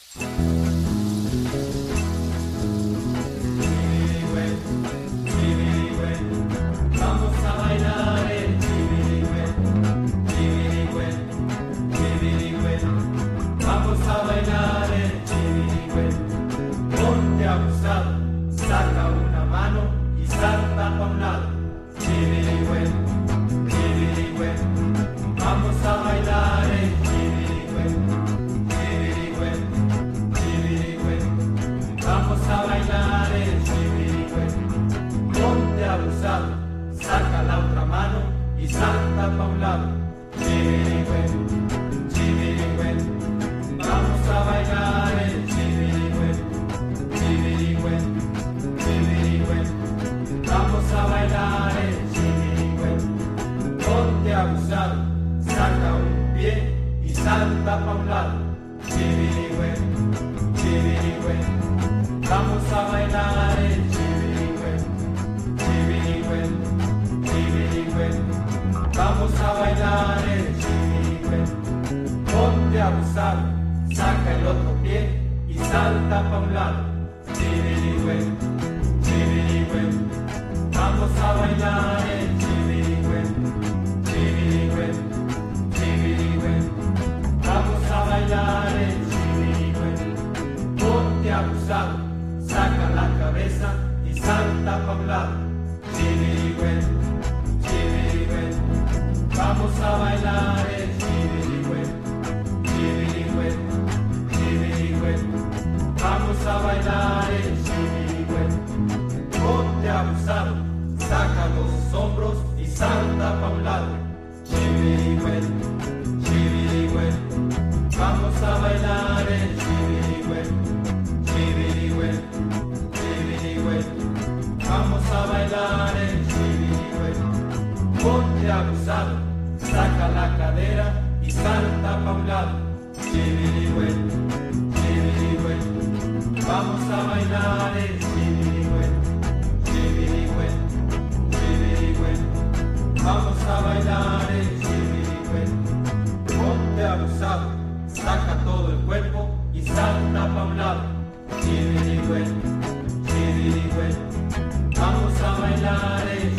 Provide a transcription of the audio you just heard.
Vamos a bailar el chibirigüe, chibirigüe, chibirigüe. Vamos a bailar el chibirigüe. Ponte abusado, saca una mano y salta pa' un lado. Chibirigüe, chibirigüe. Vamos a bailar el chibirigüe, chibirigüe, chibirigüe. Vamos a bailar el chibirigüe. Ponte abusado, saca la otra mano y salta pa' un lado. Chibirigüe, chibirigüe. Vamos a bailar el chibirigüe, chibirigüe, chibirigüe. Vamos a bailar el chibirigüe. Ponte abusado, saca un pie y salta pa' un lado. Chibirigüe, chibirigüe. Vamos a bailar el chibirigüe, chibirigüe, chibirigüe. Vamos a bailar el chibirigüe. Ponte abusado, saca el otro pie y salta pa' un lado. Chibirigüe, chibirigüe. Vamos a bailar el chibirigüe, chibirigüe, chibirigüe. Vamos a bailar el chibirigüe. Ponte abusado, saca la cabeza y salta pa' un lado. Chibirigüe, chibirigüe. Vamos a bailar el chibirigüe, chibirigüe, chibirigüe. Vamos a bailar el chibirigüe. Ponte abusado, saca los hombros y salta pa' un lado. Chibirigüe, chibirigüe. Vamos a bailar el chibirigüe, chibirigüe, chibirigüe. Vamos a bailar el chibirigüe. Ponte abusado, saca la cadera y salta pa' un lado. Chibirigüe, chibirigüe. Vamos a bailar el chibirigüe, chibirigüe, chibirigüe. Vamos a bailar el chibirigüe. Ponte abusado, saca todo el cuerpo y salta pa' un lado. Chibirigüe, chibirigüe. Vamos a bailar el